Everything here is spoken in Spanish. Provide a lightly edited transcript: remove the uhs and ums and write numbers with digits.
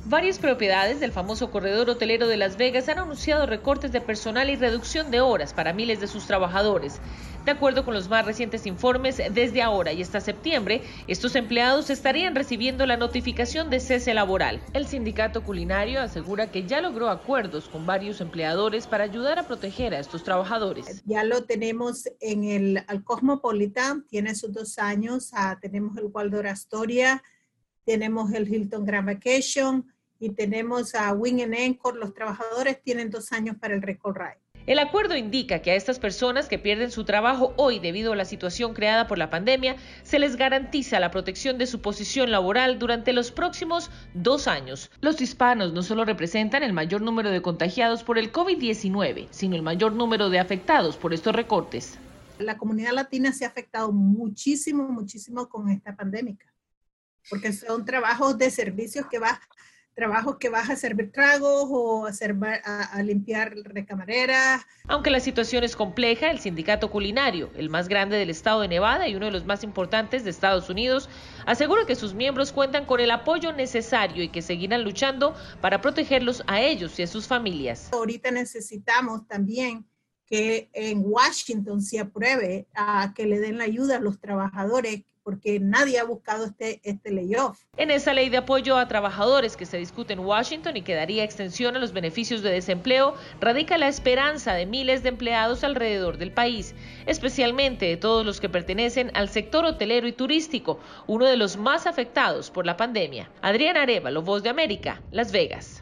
Varias propiedades del famoso corredor hotelero de Las Vegas han anunciado recortes de personal y reducción de horas para miles de sus trabajadores. De acuerdo con los más recientes informes, desde ahora y hasta septiembre, estos empleados estarían recibiendo la notificación de cese laboral. El sindicato culinario asegura que ya logró acuerdos con varios empleadores para ayudar a proteger a estos trabajadores. Ya lo tenemos en el Cosmopolitan, tiene sus 2 años, tenemos el Waldorf Astoria, tenemos el Hilton Grand Vacation y tenemos a Wynn and Encore. Los trabajadores tienen 2 años para el Record Ride. El acuerdo indica que a estas personas que pierden su trabajo hoy debido a la situación creada por la pandemia, se les garantiza la protección de su posición laboral durante los próximos 2 años. Los hispanos no solo representan el mayor número de contagiados por el COVID-19, sino el mayor número de afectados por estos recortes. La comunidad latina se ha afectado muchísimo con esta pandemia, porque son trabajos de servicios trabajos que vas a servir tragos o a limpiar recamareras. Aunque la situación es compleja, el sindicato culinario, el más grande del estado de Nevada y uno de los más importantes de Estados Unidos, asegura que sus miembros cuentan con el apoyo necesario y que seguirán luchando para protegerlos a ellos y a sus familias. Ahorita necesitamos también que en Washington se apruebe que le den la ayuda a los trabajadores, porque nadie ha buscado este layoff. En esa ley de apoyo a trabajadores que se discute en Washington y que daría extensión a los beneficios de desempleo, radica la esperanza de miles de empleados alrededor del país, especialmente de todos los que pertenecen al sector hotelero y turístico, uno de los más afectados por la pandemia. Adriana Arévalo, Voz de América, Las Vegas.